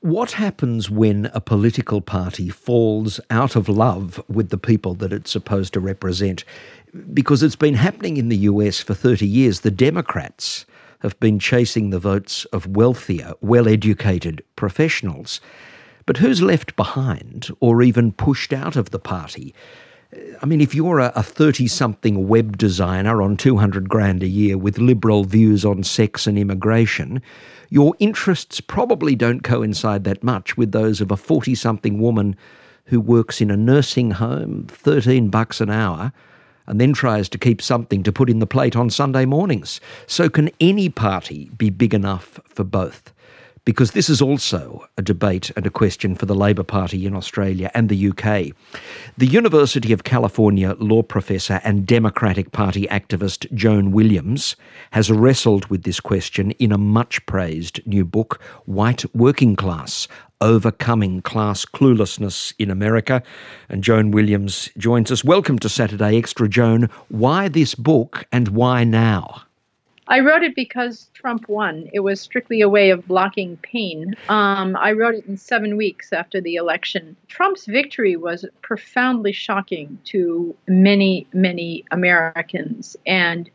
What happens when a political party falls out of love with the people that it's supposed to represent? Because it's been happening in the US for 30 years. The Democrats have been chasing the votes of wealthier, well-educated professionals. But who's left behind or even pushed out of the party? I mean, if you're a 30-something web designer on 200 grand a year with liberal views on sex and immigration, your interests probably don't coincide that much with those of a 40-something woman who works in a nursing home, $13 an hour, and then tries to keep something to put in the plate on Sunday mornings. So can any party be big enough for both? Because this is also a debate and a question for the Labor Party in Australia and the UK. The University of California law professor and Democratic Party activist Joan Williams has wrestled with this question in a much-praised new book, White Working Class: Overcoming Class Cluelessness in America. And Joan Williams joins us. Welcome to Saturday Extra, Joan. Why this book and why now? I wrote it because Trump won. It was strictly a way of blocking pain. I wrote it in 7 weeks after the election. Trump's victory was profoundly shocking to many, many Americans. And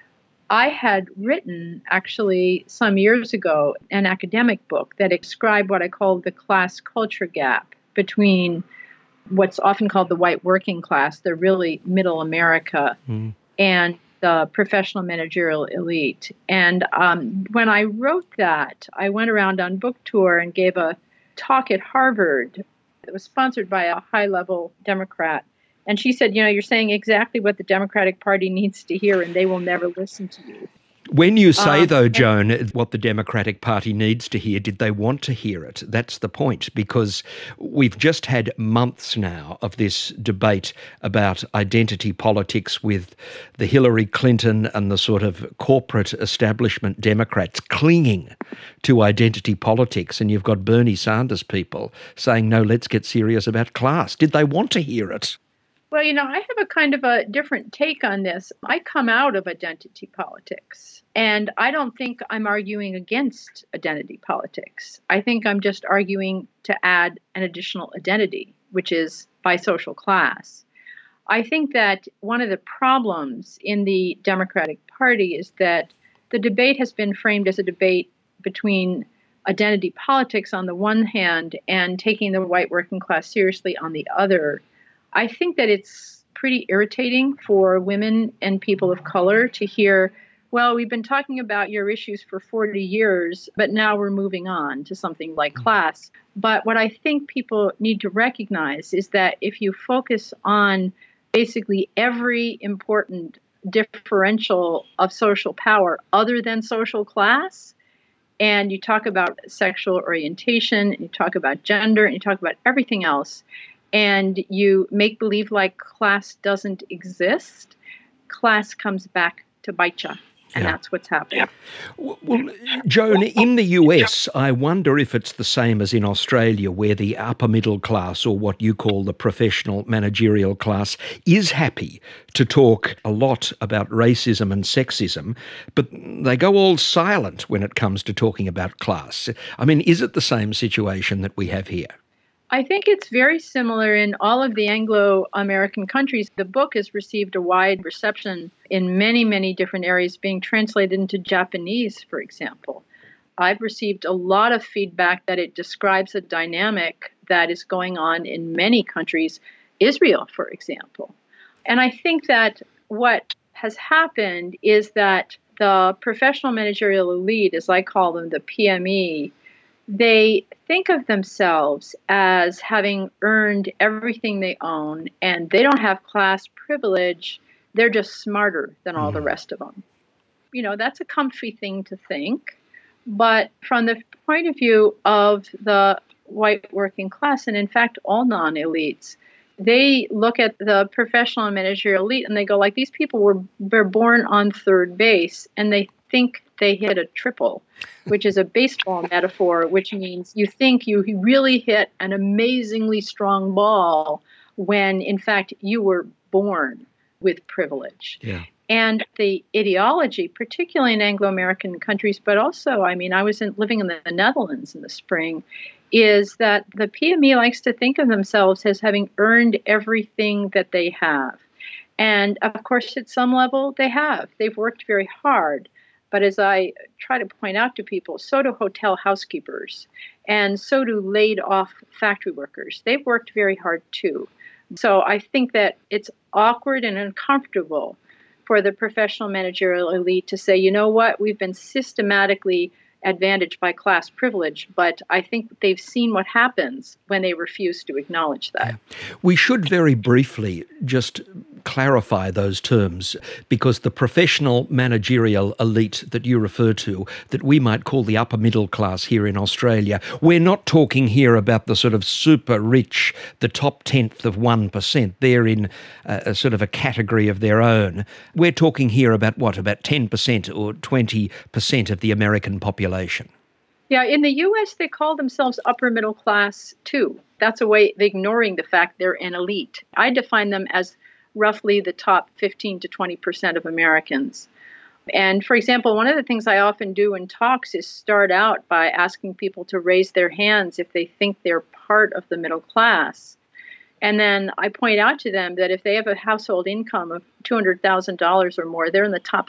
I had written, actually, some years ago, an academic book that described what I called the class culture gap between what's often called the white working class, the really middle America, and the professional managerial elite. And when I wrote that, I went around on book tour and gave a talk at Harvard. It was sponsored by a high-level Democrat. And she said, you know, you're saying exactly what the Democratic Party needs to hear, and they will never listen to you. When you say, though, Joan, what the Democratic Party needs to hear, did they want to hear it? That's the point, because we've just had months now of this debate about identity politics with the Hillary Clinton and the sort of corporate establishment Democrats clinging to identity politics, and you've got Bernie Sanders people saying, no, let's get serious about class. Did they want to hear it? Well, you know, I have a kind of a different take on this. I come out of identity politics, and I don't think I'm arguing against identity politics. I think I'm just arguing to add an additional identity, which is by social class. I think that one of the problems in the Democratic Party is that the debate has been framed as a debate between identity politics on the one hand and taking the white working class seriously on the other. I think that it's pretty irritating for women and people of color to hear, well, we've been talking about your issues for 40 years, but now we're moving on to something like class. But what I think people need to recognize is that if you focus on basically every important differential of social power other than social class, and you talk about sexual orientation, and you talk about gender, and you talk about everything else, and you make believe like class doesn't exist, class comes back to bite you. And that's what's happening. Well, Joan, in the US, I wonder if it's the same as in Australia, where the upper middle class, or what you call the professional managerial class, is happy to talk a lot about racism and sexism, but they go all silent when it comes to talking about class. I mean, is it the same situation that we have here? I think it's very similar in all of the Anglo-American countries. The book has received a wide reception in many, many different areas, being translated into Japanese, for example. I've received a lot of feedback that it describes a dynamic that is going on in many countries, Israel, for example. And I think that what has happened is that the professional managerial elite, as I call them, the PME, they think of themselves as having earned everything they own, and they don't have class privilege. They're just smarter than all the rest of them. You know, that's a comfy thing to think. But from the point of view of the white working class, and in fact, all non-elites, they look at the professional and managerial elite and they go like, these people were born on third base, and they think they hit a triple, which is a baseball metaphor, which means you think you really hit an amazingly strong ball when, in fact, you were born with privilege. Yeah. And the ideology, particularly in Anglo-American countries, but also, I was living in the Netherlands in the spring, is that the PME likes to think of themselves as having earned everything that they have. And of course, at some level, they have. They've worked very hard. But as I try to point out to people, so do hotel housekeepers, and so do laid off factory workers. They've worked very hard too. So I think that it's awkward and uncomfortable for the professional managerial elite to say, you know what, we've been systematically advantaged by class privilege, but I think they've seen what happens when they refuse to acknowledge that. Yeah. We should very briefly just clarify those terms, because the professional managerial elite that you refer to, that we might call the upper middle class here in Australia, we're not talking here about the sort of super rich, the top 10th of 1%. They're in a sort of a category of their own. We're talking here about what, about 10% or 20% of the American population. Yeah, in the U.S., they call themselves upper middle class too. That's a way of ignoring the fact they're an elite. I define them as roughly the top 15 to 20% of Americans. And for example, one of the things I often do in talks is start out by asking people to raise their hands if they think they're part of the middle class. And then I point out to them that if they have a household income of $200,000 or more, they're in the top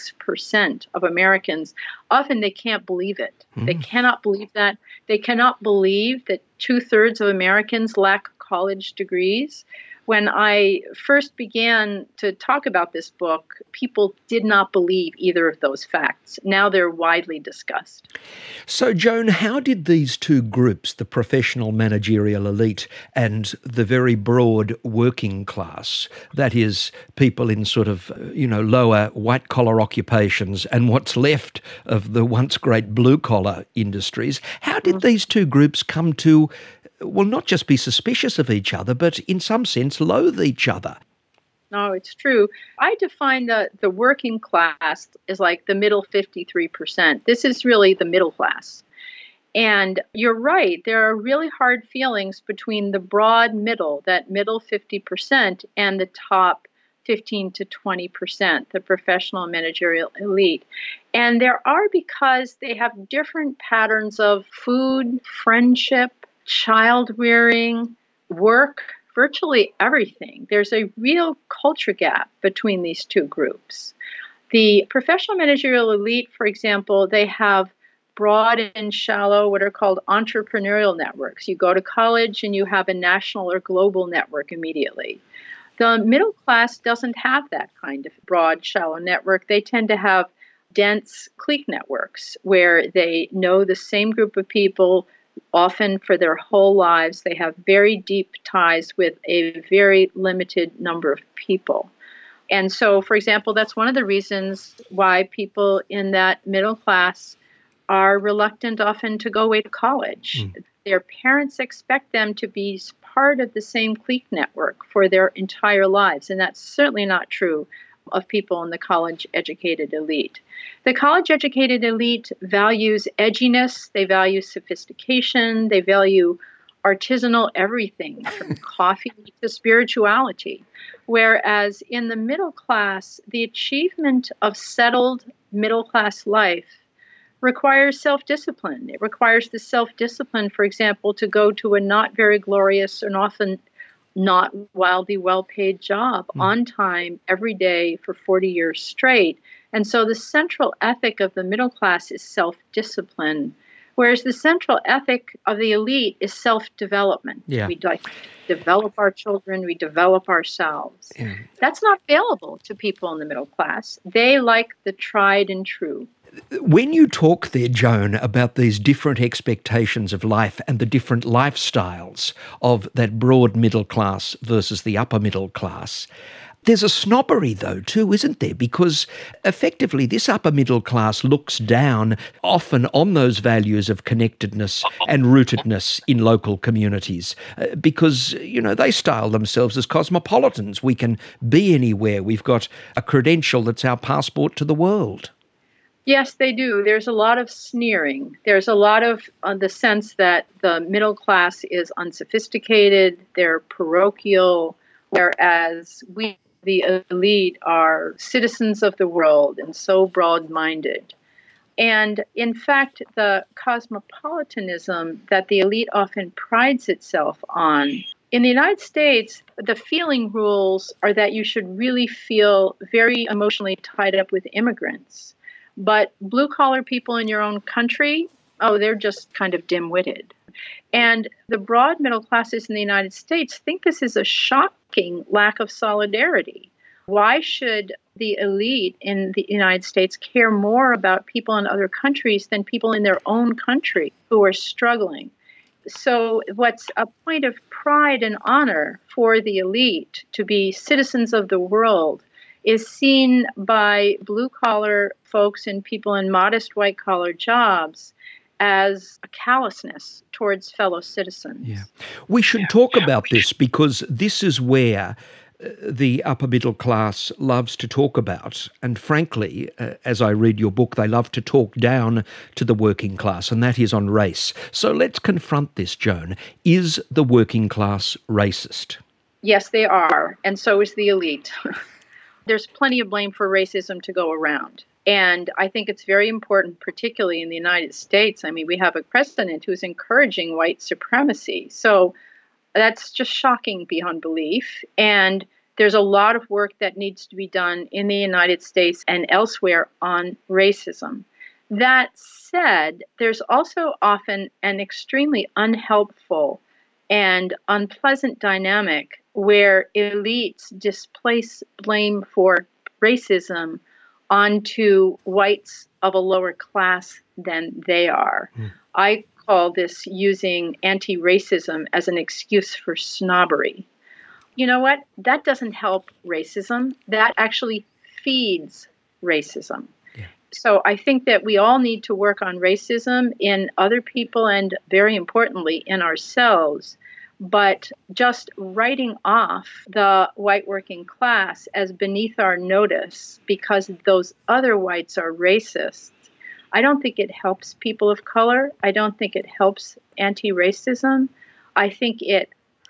6% of Americans. Often they can't believe it. They cannot believe that. They cannot believe that 2/3 of Americans lack college degrees. When I first began to talk about this book, people did not believe either of those facts. Now they're widely discussed. So, Joan, how did these two groups, the professional managerial elite and the very broad working class, that is, people in sort of, lower white-collar occupations and what's left of the once great blue-collar industries, how did these two groups come to, well, not just be suspicious of each other, but in some sense loathe each other? No, it's true. I define the working class as like the middle 53%. This is really the middle class. And you're right, there are really hard feelings between the broad middle, that middle 50%, and the top 15 to 20%, the professional managerial elite. And there are because they have different patterns of food, friendship, child rearing, work, virtually everything. There's a real culture gap between these two groups. The professional managerial elite, for example, they have broad and shallow, what are called entrepreneurial networks. You go to college and you have a national or global network immediately. The middle class doesn't have that kind of broad, shallow network. They tend to have dense clique networks where they know the same group of people often for their whole lives. They have very deep ties with a very limited number of people. And so, for example, that's one of the reasons why people in that middle class are reluctant often to go away to college. Their parents expect them to be part of the same clique network for their entire lives. And that's certainly not true of people in the college-educated elite. The college-educated elite values edginess, they value sophistication, they value artisanal everything from coffee to spirituality. Whereas in the middle class, the achievement of settled middle-class life requires self-discipline. It requires the self-discipline, for example, to go to a not very glorious and often not wildly well-paid job on time every day for 40 years straight. And so the central ethic of the middle class is self-discipline, whereas the central ethic of the elite is self-development. Yeah. We develop our children, we develop ourselves. Yeah. That's not available to people in the middle class. They like the tried and true. When you talk there, Joan, about these different expectations of life and the different lifestyles of that broad middle class versus the upper middle class, there's a snobbery though too, isn't there? Because effectively this upper middle class looks down often on those values of connectedness and rootedness in local communities because, they style themselves as cosmopolitans. We can be anywhere. We've got a credential that's our passport to the world. Yes, they do. There's a lot of sneering. There's a lot of the sense that the middle class is unsophisticated, they're parochial, whereas we the elite are citizens of the world and so broad-minded. And in fact, the cosmopolitanism that the elite often prides itself on, in the United States, the feeling rules are that you should really feel very emotionally tied up with immigrants. But blue-collar people in your own country, oh, they're just kind of dim-witted. And the broad middle classes in the United States think this is a shocking lack of solidarity. Why should the elite in the United States care more about people in other countries than people in their own country who are struggling? So what's a point of pride and honor for the elite to be citizens of the world is seen by blue-collar folks and people in modest white-collar jobs as a callousness towards fellow citizens. Yeah. We should talk about this because this is where the upper middle class loves to talk about. And frankly, as I read your book, they love to talk down to the working class, and that is on race. So let's confront this, Joan. Is the working class racist? Yes, they are. And so is the elite. There's plenty of blame for racism to go around. And I think it's very important, particularly in the United States. I mean, we have a president who's encouraging white supremacy. So that's just shocking beyond belief. And there's a lot of work that needs to be done in the United States and elsewhere on racism. That said, there's also often an extremely unhelpful and unpleasant dynamic where elites displace blame for racism onto whites of a lower class than they are. I call this using anti-racism as an excuse for snobbery. You know what? That doesn't help racism. That actually feeds racism. Yeah. So I think that we all need to work on racism in other people and, very importantly, in ourselves. But just writing off the white working class as beneath our notice because those other whites are racist, I don't think it helps people of color. I don't think it helps anti-racism. I think it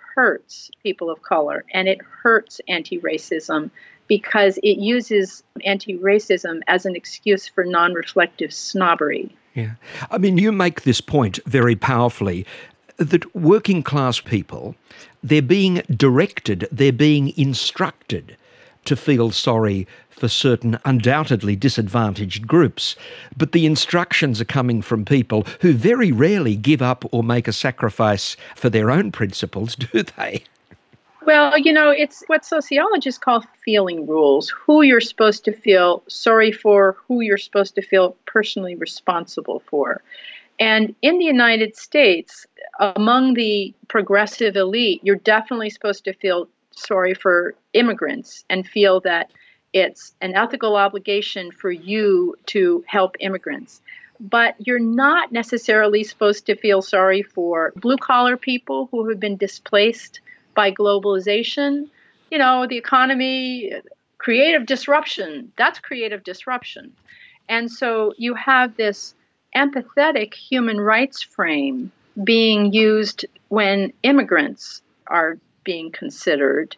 hurts people of color and it hurts anti-racism because it uses anti-racism as an excuse for non-reflective snobbery. Yeah. I mean, you make this point very powerfully, that working class people, they're being directed, they're being instructed to feel sorry for certain undoubtedly disadvantaged groups. But the instructions are coming from people who very rarely give up or make a sacrifice for their own principles, do they? Well, you know, it's what sociologists call feeling rules, who you're supposed to feel sorry for, who you're supposed to feel personally responsible for. And in the United States, among the progressive elite, you're definitely supposed to feel sorry for immigrants and feel that it's an ethical obligation for you to help immigrants. But you're not necessarily supposed to feel sorry for blue-collar people who have been displaced by globalization. You know, the economy, creative disruption, that's creative disruption. And so you have this empathetic human rights frame being used when immigrants are being considered.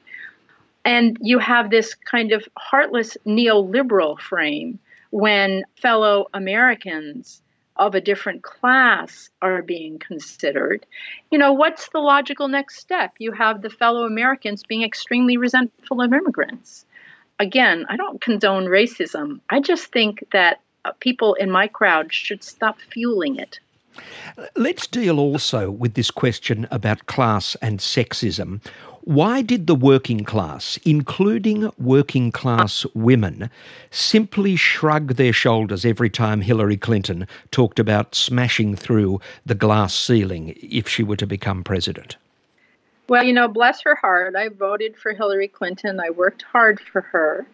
And you have this kind of heartless neoliberal frame when fellow Americans of a different class are being considered. You know, what's the logical next step? You have the fellow Americans being extremely resentful of immigrants. Again, I don't condone racism. I just think that people in my crowd should stop fueling it. Let's deal also with this question about class and sexism. Why did the working class, including working class women, simply shrug their shoulders every time Hillary Clinton talked about smashing through the glass ceiling if she were to become president? Well, you know, bless her heart. I voted for Hillary Clinton. I worked hard for her.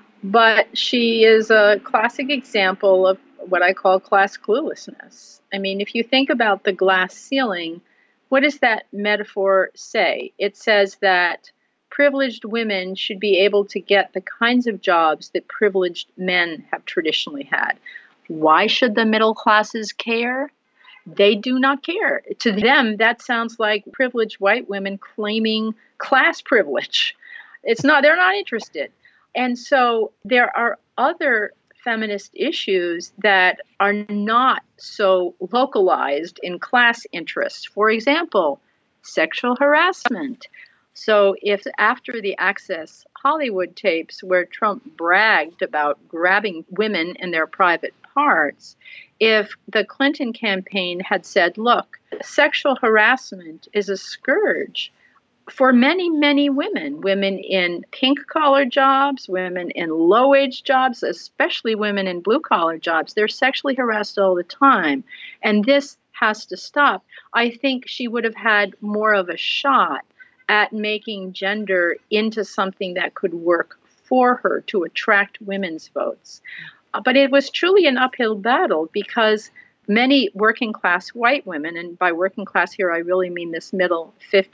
But she is a classic example of what I call class cluelessness. I mean, if you think about the glass ceiling, what does that metaphor say? It says that privileged women should be able to get the kinds of jobs that privileged men have traditionally had. Why should the middle classes care? They do not care. To them, that sounds like privileged white women claiming class privilege. They're not interested. And so there are other feminist issues that are not so localized in class interests. For example, sexual harassment. So if after the Access Hollywood tapes where Trump bragged about grabbing women in their private parts, if the Clinton campaign had said, look, sexual harassment is a scourge for many, many women in pink-collar jobs, women in low-wage jobs, especially women in blue-collar jobs. They're sexually harassed all the time, and this has to stop. I think she would have had more of a shot at making gender into something that could work for her to attract women's votes. But it was truly an uphill battle because many working class white women, and by working class here I really mean this middle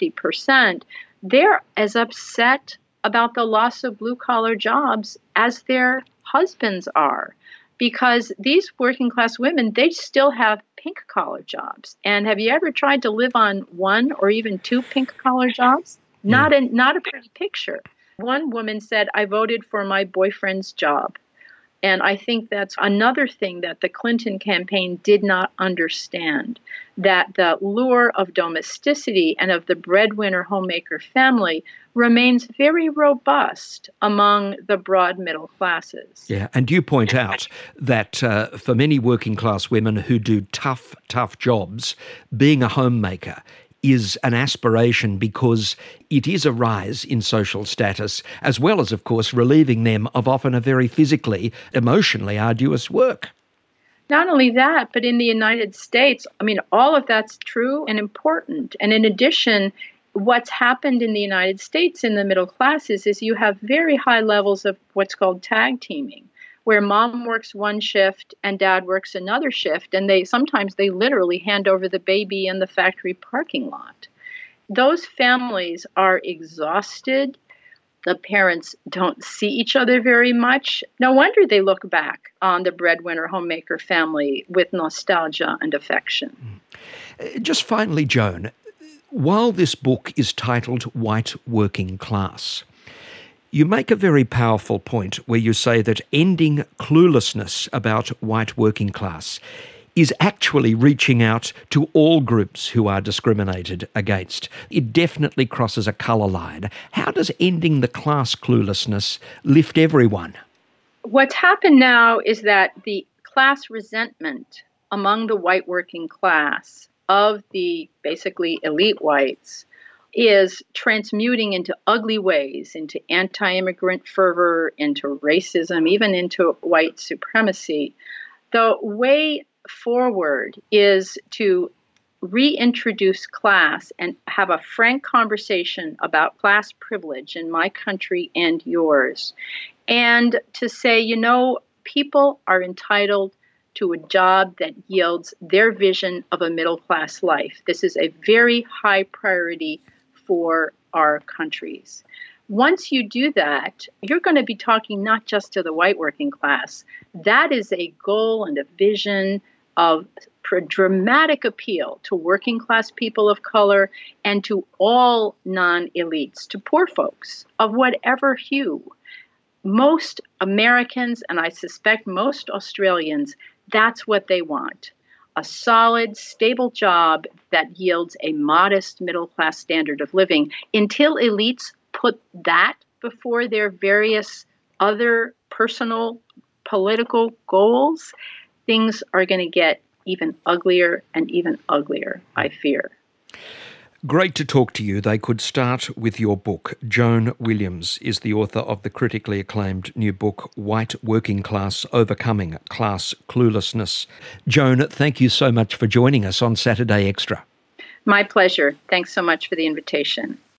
50%, they're as upset about the loss of blue collar jobs as their husbands are. Because these working class women, they still have pink collar jobs. And have you ever tried to live on one or even two pink collar jobs? Yeah. Not a pretty picture. One woman said, I voted for my boyfriend's job. And I think that's another thing that the Clinton campaign did not understand, that the lure of domesticity and of the breadwinner homemaker family remains very robust among the broad middle classes. Yeah, and you point out that for many working class women who do tough jobs, being a homemaker is an aspiration because it is a rise in social status, as well as, of course, relieving them of often a very physically, emotionally arduous work. Not only that, but in the United States, I mean, all of that's true and important. And in addition, what's happened in the United States in the middle classes is you have very high levels of what's called tag teaming, where mom works one shift and dad works another shift, and sometimes they literally hand over the baby in the factory parking lot. Those families are exhausted. The parents don't see each other very much. No wonder they look back on the breadwinner homemaker family with nostalgia and affection. Just finally, Joan, while this book is titled White Working Class, you make a very powerful point where you say that ending cluelessness about white working class is actually reaching out to all groups who are discriminated against. It definitely crosses a colour line. How does ending the class cluelessness lift everyone? What's happened now is that the class resentment among the white working class of the basically elite whites is transmuting into ugly ways, into anti-immigrant fervor, into racism, even into white supremacy. The way forward is to reintroduce class and have a frank conversation about class privilege in my country and yours. And to say, people are entitled to a job that yields their vision of a middle-class life. This is a very high priority for our countries. Once you do that, you're going to be talking not just to the white working class. That is a goal and a vision of dramatic appeal to working class people of color and to all non-elites, to poor folks of whatever hue. Most Americans, and I suspect most Australians, that's what they want. A solid, stable job that yields a modest middle-class standard of living. Until elites put that before their various other personal political goals, things are going to get even uglier and even uglier, I fear. Great to talk to you. They could start with your book. Joan Williams is the author of the critically acclaimed new book, White Working Class, Overcoming Class Cluelessness. Joan, thank you so much for joining us on Saturday Extra. My pleasure. Thanks so much for the invitation.